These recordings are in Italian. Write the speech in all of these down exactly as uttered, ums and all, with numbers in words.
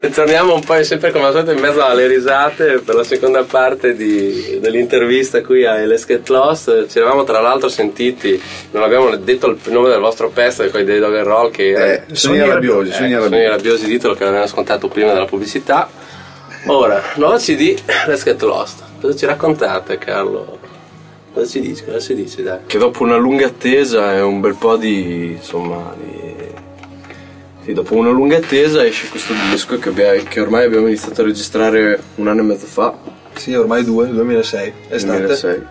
Torniamo un po' sempre come al solito in mezzo alle risate per la seconda parte di, dell'intervista qui a Let's Get Lost. Ci eravamo tra l'altro sentiti, non abbiamo detto il nome del vostro pezzo, quelli dei Dog and Roll, che era eh, Sogni rabbiosi, eh, Sogni rabbiosi, rabbiosi titolo che avevamo ascoltato prima della pubblicità. Ora, nuovo C D, Let's Get Lost. Cosa ci raccontate, Carlo? Cosa ci dici? Cosa si dice, dai? Che dopo una lunga attesa e un bel po' di, insomma, di... Sì, dopo una lunga attesa esce questo disco che, abbiamo, che ormai abbiamo iniziato a registrare un anno e mezzo fa. Sì, ormai due, duemilasei, estate. duemilasei.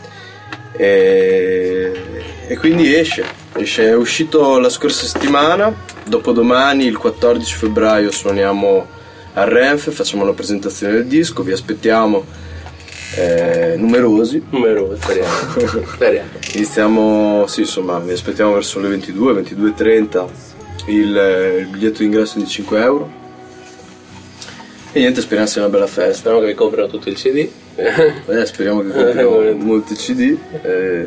E, e quindi esce, esce, è uscito la scorsa settimana, dopodomani il quattordici febbraio suoniamo a Renfe, facciamo la presentazione del disco, vi aspettiamo eh, numerosi. Numerosi, speriamo. speriamo. Iniziamo, sì, insomma, vi aspettiamo verso le ventidue, ventidue e trenta. Il, il biglietto d'ingresso è di cinque euro e niente, speriamo sia una bella festa. Speriamo che vi comprino tutto il C D. eh, speriamo che comprino molti C D eh.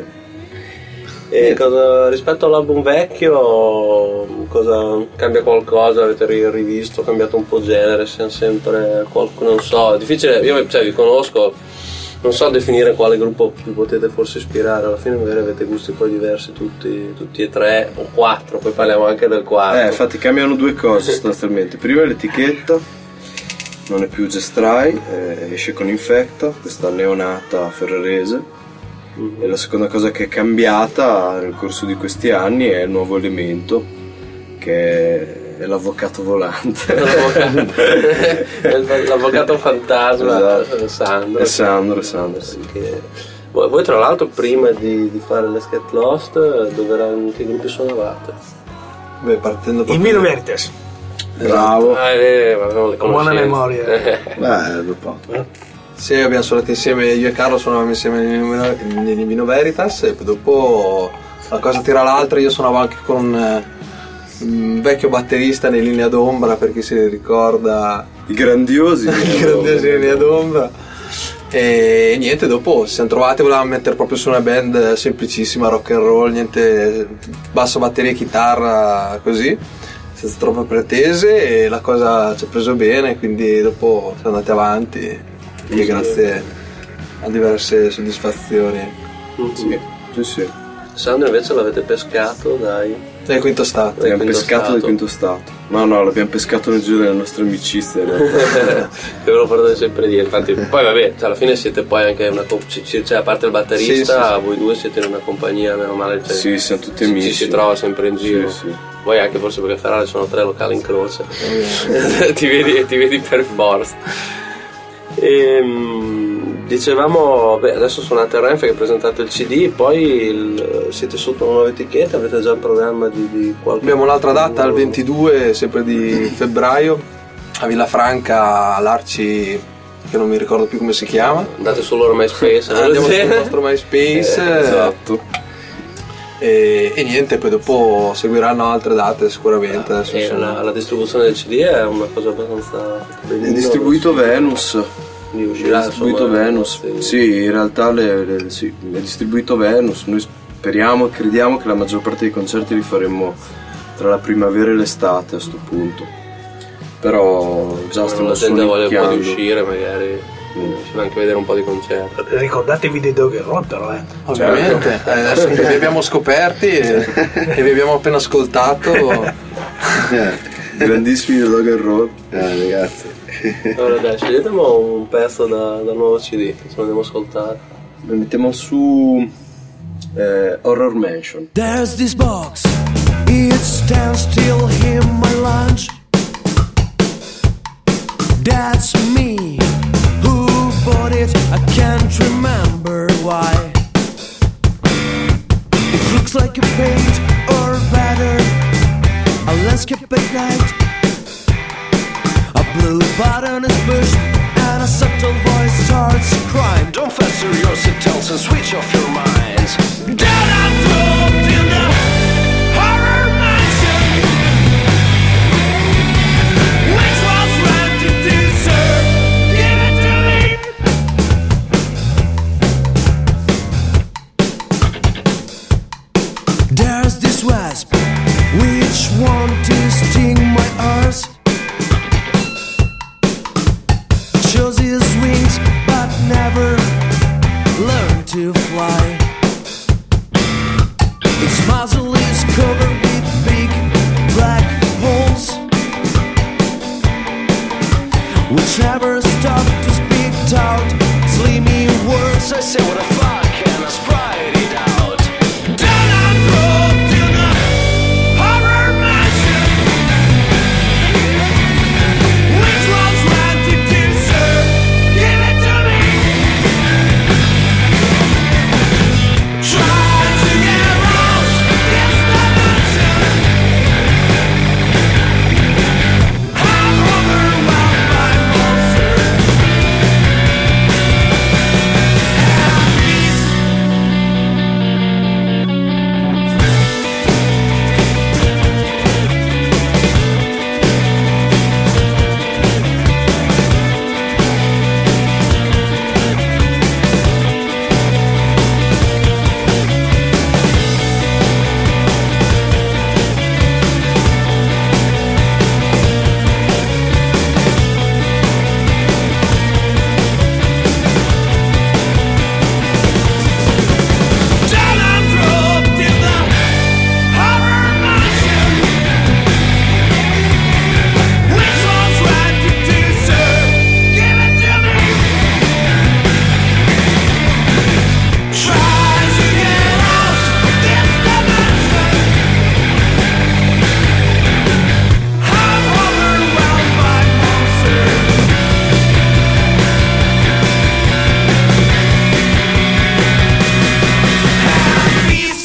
E cosa, rispetto all'album vecchio, cosa cambia qualcosa? Avete rivisto, cambiato un po' genere? Siamo sempre qualcuno, non so, è difficile, io cioè, vi conosco, non so definire quale gruppo vi potete forse ispirare, alla fine magari avete gusti poi diversi tutti, tutti e tre o quattro, poi parliamo anche del quarto. Eh, infatti cambiano due cose sostanzialmente. Prima l'etichetta, non è più Gestrai, eh, esce con Infecta, questa neonata ferrarese, mm-hmm. E la seconda cosa che è cambiata nel corso di questi anni è il nuovo elemento, che è l'avvocato volante. L'avvocato, l'avvocato fantasma, esatto. Sandro. È Sandro, Sandro, sì. Che... Voi, voi tra l'altro prima di, di fare Let's Get Lost, dove erano, che gruppi suonavate? Beh, partendo Il Milo Veritas. Bravo. Ah, eh, le buona memoria. Beh, dopo. Sì, abbiamo suonato insieme, io e Carlo suonavamo insieme nei Vino Veritas e poi dopo la cosa tira l'altra, io suonavo anche con un vecchio batterista nei Linea d'Ombra, per chi si ricorda, i grandiosi i grandiosi Linea d'Ombra. E niente, dopo ci siamo trovati, volevamo mettere proprio su una band semplicissima, rock and roll, niente, basso, batteria, chitarra, così, senza troppe pretese, e la cosa ci ha preso bene, quindi dopo siamo andati avanti e grazie a diverse soddisfazioni. Sì, sì, sì. Sandro invece l'avete pescato dai... Nel quinto stato. L'abbiamo pescato nel quinto stato. No, no, l'abbiamo pescato nel giro delle nostre amicizie. Che ve lo portate sempre lì. Infatti, poi vabbè, cioè, alla fine siete poi anche una cioè, a parte il batterista, sì, sì, sì. Voi due siete in una compagnia, meno male. Cioè, sì, siamo tutti ci, amici. Ci si trova sempre in giro. Sì, sì. Poi anche forse perché Ferrari sono tre locali in croce. ti, vedi, ti vedi per forza. E, dicevamo, beh, adesso suonate a Renfe che presentate il C D, poi il, siete sotto una nuova etichetta, avete già il programma di, di qualche... Abbiamo un'altra data al ventidue, sempre di febbraio, a Villafranca, all'Arci, che non mi ricordo più come si chiama. Andate sul loro MySpace. Andiamo sul nostro MySpace. Eh, esatto. E, e niente, poi dopo seguiranno altre date sicuramente. Ah, e la, la distribuzione del C D è una cosa abbastanza... È distribuito Venus. Uscirà, è distribuito insomma, Venus, sì. Sì, in realtà le, le, sì, è distribuito Venus. Noi speriamo e crediamo che la maggior parte dei concerti li faremo tra la primavera e l'estate a sto punto. Però già stiamo la gente voglia un po' di sonicchiando. uscire, magari mm. ci va anche vedere un po' di concerti. Ricordatevi dei Dog and Roll però, eh. Ovviamente, eh, adesso che vi abbiamo scoperti e, e vi abbiamo appena ascoltato. Eh, grandissimi Dog and Roll. Eh, ragazzi. Allora dai, sceglietemo un pezzo da, dal nuovo C D che ce lo andiamo a ascoltare. Lo mettiamo su eh, Horror Mansion. There's this box, it stands still in my lunch. That's me, who bought it, I can't remember why. It looks like a paint or better, a landscape at night. A blue button is pushed and a subtle voice starts crying. Don't fester your seatbelts and switch off your minds. Down and dropped in the horror mansion, which was rented to serve. Give it to me. There's this wasp which want to sting my arse. which never stop to speak out slimy words. I say what I fuck and I sprite it out. Down and through to the horror mansion, which was rented to sir, give it to me. Try to get out this dimension. I'm overwhelmed by monsters. Down and through to the horror mansion, which one's rented to sir, give it to me. Try to get out this dimension. I'm overwhelmed by monsters. Peace.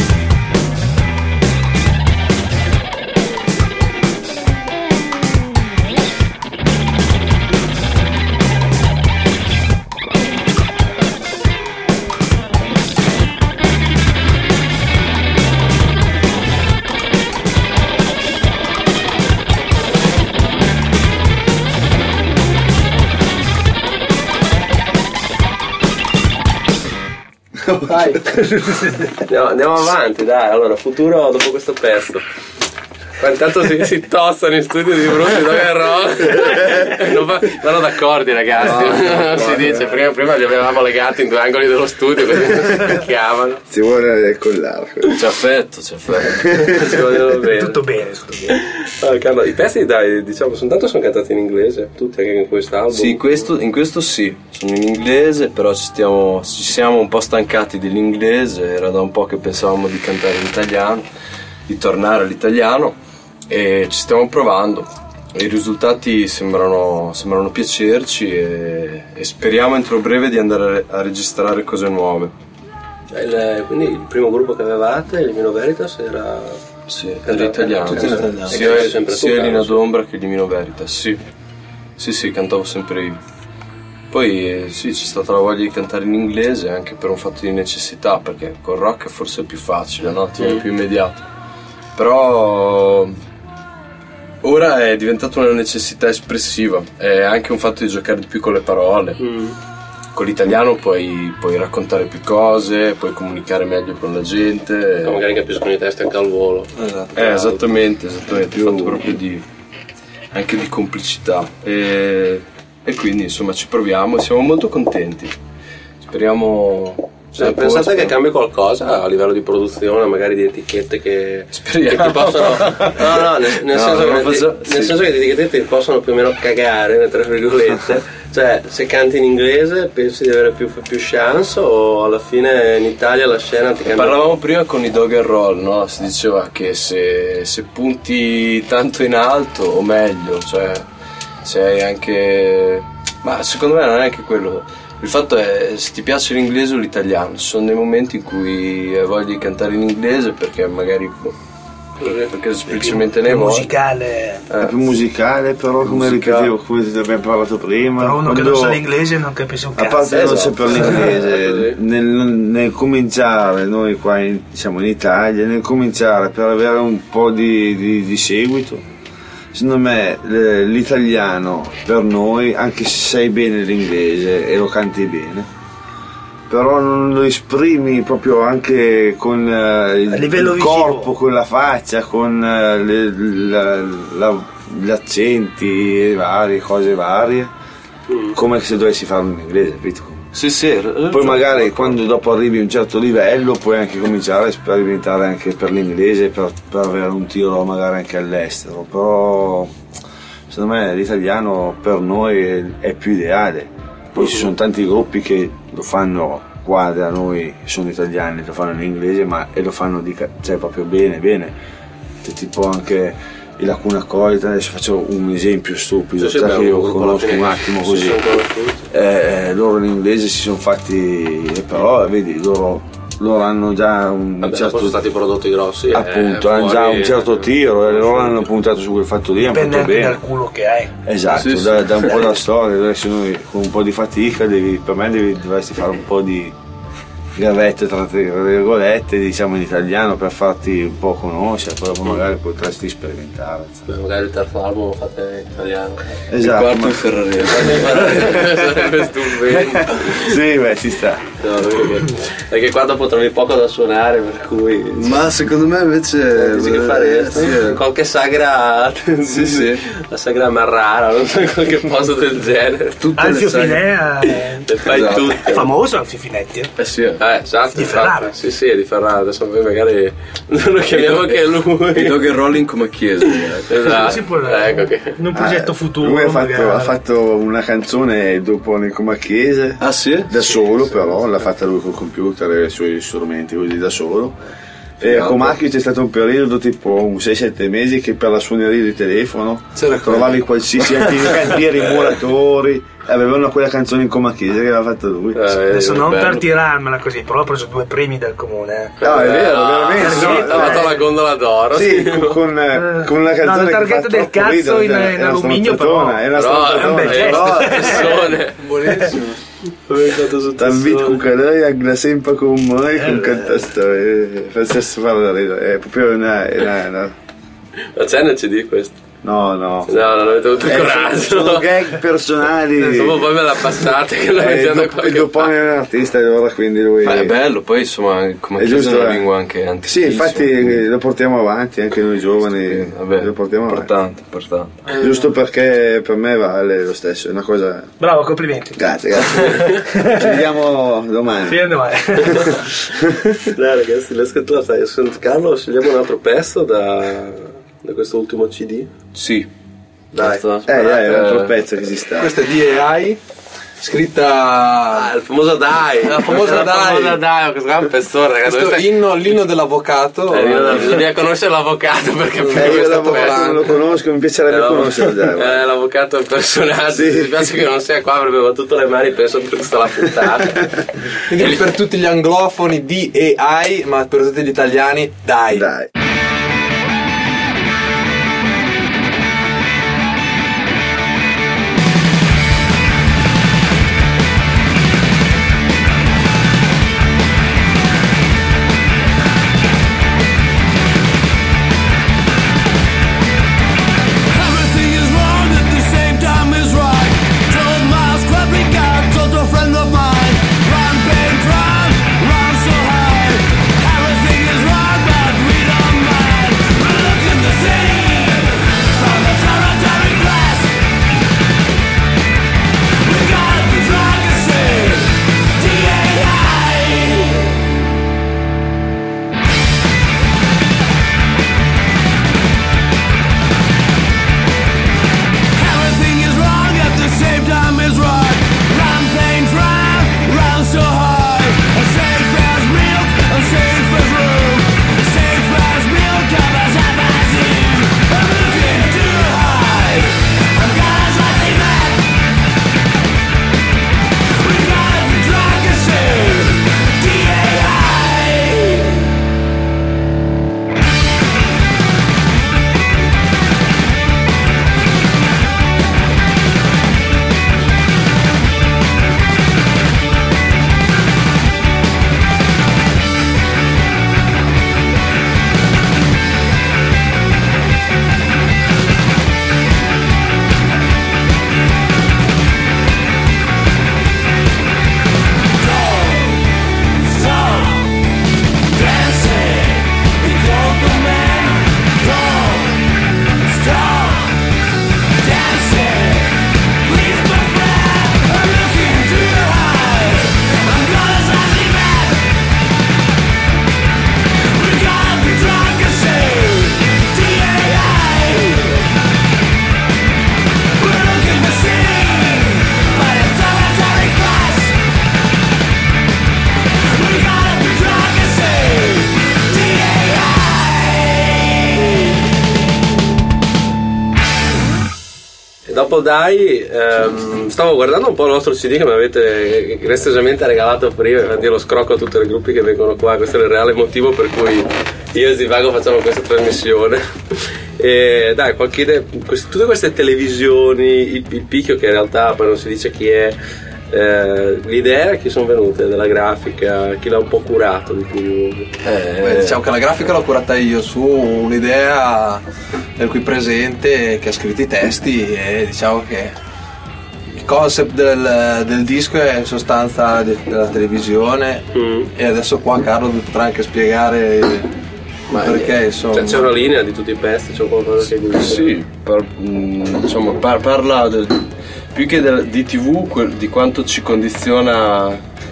Dai. andiamo, andiamo avanti, dai. Allora, futuro dopo questo pezzo. Ma intanto si, si tossano in studio di Bruce Dog and Roll. Non va- vanno d'accordo, ragazzi. No, no, si no, dice, no. prima, prima li avevamo legati in due angoli dello studio così non si picchiavano. Si vuole collarlo. C'è affetto, c'è affetto. Ci vogliono bene. Tutto bene, tutto bene. Allora, Carlo, i pezzi, dai, diciamo, sono tanto sono cantati in inglese, tutti anche in quest'album. Sì, questo, in questo sì, sono in inglese, però ci, stiamo, ci siamo un po' stancati dell'inglese, era da un po' che pensavamo di cantare in italiano, di tornare all'italiano e ci stiamo provando. I risultati sembrano, sembrano piacerci e, e speriamo entro breve di andare a registrare cose nuove. Cioè, il- quindi il primo gruppo che avevate, il Mino Veritas, era... Sì, era italiano, Tutti sì. italiani. sia, E sempre tu, sia Carlo, Elina sì. d'Ombra che Limino Veritas, sì. Sì, sì, cantavo sempre io. Poi eh, sì, c'è stata la voglia di cantare in inglese anche per un fatto di necessità, perché col rock è forse più facile, no? Ti viene più immediato. Però ora è diventata una necessità espressiva, è anche un fatto di giocare di più con le parole. Mm. Con l'italiano puoi, puoi raccontare più cose, puoi comunicare meglio con la gente. O magari capiscono i testi anche al volo. Esatto. Eh, esattamente, esattamente, un fatto proprio di anche di complicità e, e quindi insomma ci proviamo e siamo molto contenti. Speriamo. Cioè, pensate che cambi qualcosa a livello di produzione, magari di etichette che, Speriamo. che ti possono. No, no, nel, nel No, senso, non che, faccio- ti- nel sì. senso che le etichette ti possono più o meno cagare, tra virgolette. Cioè, se canti in inglese pensi di avere più, più chance o alla fine in Italia la scena ti cambia? Parlavamo prima con i Dog and Roll, no? Si diceva che se, se punti tanto in alto o meglio, cioè se hai anche. Ma secondo me non è anche quello. Il fatto è se ti piace l'inglese o l'italiano. Ci sono dei momenti in cui hai voglia di cantare in inglese perché magari. boh, Perché semplicemente ne Più hai voglia. musicale. Eh. È più musicale, però come Musicale. ripetevo, come abbiamo parlato prima, Però uno che quando- non sa l'inglese non capisce un a cazzo. parte non esatto. saper l'inglese, Così. nel, nel cominciare, noi qua in, diciamo in Italia, nel cominciare per avere un po' di, di, di seguito, secondo me eh, l'italiano per noi, anche se sai bene l'inglese e lo canti bene, però non lo esprimi proprio anche con eh, il, A livello il visivo. corpo, con la faccia, con eh, le- la- la- gli accenti varie, cose varie, come se dovessi farlo in inglese, capito? Sì, sì. Poi magari quando dopo arrivi a un certo livello puoi anche cominciare a sperimentare anche per l'inglese per, per avere un tiro magari anche all'estero, però secondo me l'italiano per noi è, è più ideale. Poi ci sono tanti gruppi che lo fanno qua da noi, sono italiani, lo fanno in inglese, ma e lo fanno di, cioè, proprio bene, bene. Cioè, tipo anche i Lacuna Coil, adesso faccio un esempio stupido, sì, cioè, che io conosco fine, un attimo si così. sono conosciuti. Eh, loro in inglese si sono fatti, però vedi, loro, loro hanno già un Vabbè, certo, sono stati prodotti grossi, appunto, eh, hanno già fuori, un certo tiro e loro hanno puntato su quel fatto lì, hanno Dipende fatto anche bene. dal culo che hai. Esatto, Sì, sì. Da, da un po' da storia, adesso noi con un po' di fatica devi, per me devi, dovresti fare un po' di gavette tra virgolette, diciamo in italiano, per farti un po' conoscere, poi dopo magari potresti sperimentare. Beh, magari il terzo album lo fate in italiano. Il Esatto, quarto ma- in ferrarese. Sarebbe stupendo. sì, beh, ci sta. No, perché, perché qua dopo trovi poco da suonare, per cui Ma secondo me invece dici che eh, fare sì, eh. qualche sagra, Sì, sì. la sagra Marrara, non so, qualche posto del genere. Tutte le Alfio saghe- Finè è Le fai Esatto. tutte. famoso, Alfio Finetti. eh. Eh sì, eh. Eh, esatto, Di infatti. Ferrara. Sì, sì, è di Ferrara. Adesso poi magari non lo chiamiamo anche lui. I dog and rolling come chiesa. Esatto. Si può- Ecco che in un progetto Ah, futuro. Lui ha fatto, magari. ha fatto una canzone dopo nel Comacchese, Ah sì? da solo però, l'ha fatta lui col computer e i suoi strumenti, così da solo. E a Figata. Comacchio c'è stato un periodo tipo un sei sette mesi che per la suoneria di telefono C'era trovavi qualsiasi anche i cantieri, i muratori, avevano quella canzone in Comacchese che aveva fatto lui. Eh, Adesso non bello. per tirarmela così, però ho preso due premi dal comune. eh. No, è vero, veramente. Sì, no, ha dato eh, la gondola d'oro. Sì, sì. con, eh, con una No, canzone la che targhetta fa del troppo cazzo ridere, in- cioè, in è una alluminio, stronzatona, però. è una Però è un stronzatona. bel gesto. no, persone. buonissimo. David Cucalei agla sempre con me Eh, con cantasto e facesse fare da ridere, è proprio una, è una, una- Ma c'è nel C D questo? no no No, non avete avuto il Eh, coraggio. sono, sono gag personali Dopo poi me la passate che la eh, mettiamo da dopo, qualche dopo è parte. un artista allora quindi lui Ma è bello, poi insomma, come È chiesa è giusto, una eh. lingua anche sì antichissima. infatti lo portiamo avanti anche noi giovani, Vabbè, lo portiamo avanti importante, importante. giusto perché per me vale lo stesso, è una cosa. Bravo, complimenti. Grazie, grazie. Ci vediamo domani. Fine domani. Dai ragazzi, la scatola fai. Carlo, scegliamo un altro pezzo da, da questo ultimo C D. Sì. Dai. Basta. Eh dai, è un altro Eh, pezzo che si sta. Questa è D A I, scritta Ah, il famoso Dai. La famosa Dai. La famosa Dai, questo qua è un pezzone, ragazzi. questo Dove stai- inno, l'inno dell'avvocato. Eh, io- bisogna conoscere l'avvocato per capire Eh, io questo l'avvocato non lo pezzo. conosco, mi piacerebbe conoscerlo già. Eh, l'avvocato è un personaggio. Sì. Mi dispiace che non sia qua, avrebbe battuto le mani penso per tutta la puntata. Quindi per tutti gli anglofoni D A I, ma per tutti gli italiani dai. Dai. Everything is wrong at the same time is right. Told my squad we got, told a friend of mine. Run, pain, run, run so high. Everything is wrong, but we don't dopo Dai, ehm, stavo guardando un po' il nostro C D che mi avete restosamente regalato prima, infatti io lo scrocco a tutti i gruppi che vengono qua, questo è il reale motivo per cui io e Zivago facciamo questa trasmissione. E dai, qualche idea, queste, tutte queste televisioni, il, il picchio che in realtà poi non si dice chi è, eh, l'idea chi sono venute della grafica, chi l'ha un po' curato di più? Eh, Beh, diciamo che la grafica l'ho curata io su un'idea del qui presente che ha scritto i testi, e diciamo che il concept del, del disco è in sostanza de, della televisione, mm. e adesso qua Carlo vi potrà anche spiegare. Ma perché insomma cioè, c'è una linea di tutti i pezzi, c'è qualcosa che dice? Sì, par, mh, insomma par, parla del, più che del, di tivù, quel, di quanto ci condiziona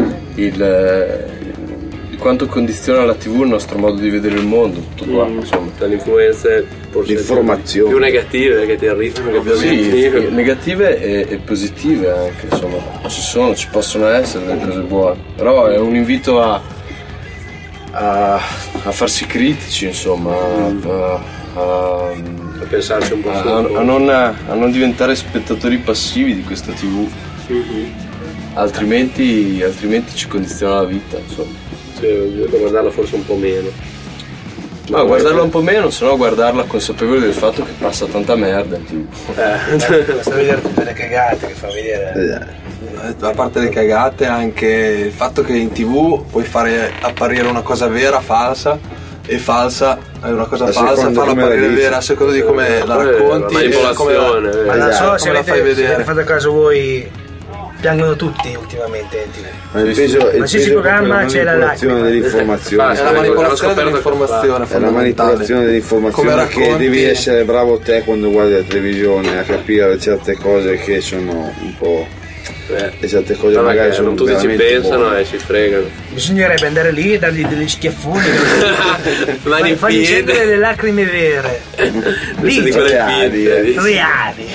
il di quanto condiziona la tivù il nostro modo di vedere il mondo, tutto qua, mm. insomma, dalle influenze forse l'informazione più negative che ti arrivano, che più sì, negative e, e positive anche, insomma, ci sono, ci possono essere delle cose buone, però è un invito a A, a farsi critici, insomma, a, a, a pensarci un po' a, su, a, non, a non diventare spettatori passivi di questa tivù, mm-hmm. altrimenti, altrimenti ci condiziona la vita, insomma. Sì, devo guardarla forse un po' meno. Ma no, guardarla un po' meno, se no guardarla consapevole del fatto che passa tanta merda in tivù. Eh, basta vedere tutte le cagate che fa vedere. A parte le cagate, anche il fatto che in tv puoi fare apparire una cosa vera, falsa, e falsa è una cosa a falsa, farla apparire vera a seconda di come la racconti, la manipolazione, come la, ma non so come se la avete, fai se vedere. avete fatto caso voi, piangono tutti ultimamente in tivù. Ma il peso, il qualsiasi peso programma c'è la manipolazione lacrima. dell'informazione, È la manipolazione dell'informazione, è la manipolazione dell'informazione come che racconti... devi essere bravo te quando guardi la televisione a capire certe cose che sono un po'. Eh, e certe cose no, magari sono non tutti ci pensano buone. E ci fregano. Bisognerebbe andare lì e dargli degli schiaffoni, mani in fargli piedi, sentire le lacrime vere, lì di quelle finte, reali.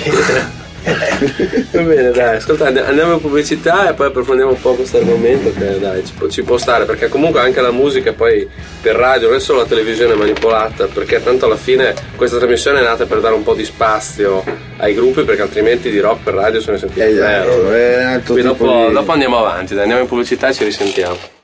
Va bene, dai, ascolta, andiamo in pubblicità e poi approfondiamo un po' questo argomento che dai ci può, ci può stare, perché comunque anche la musica poi per radio non è solo la televisione manipolata, perché tanto alla fine questa trasmissione è nata per dare un po' di spazio ai gruppi, perché altrimenti di rock per radio se ne sentiva Esatto, zero. è un altro Quindi tipo dopo, di... dopo andiamo avanti, dai, andiamo in pubblicità e ci risentiamo.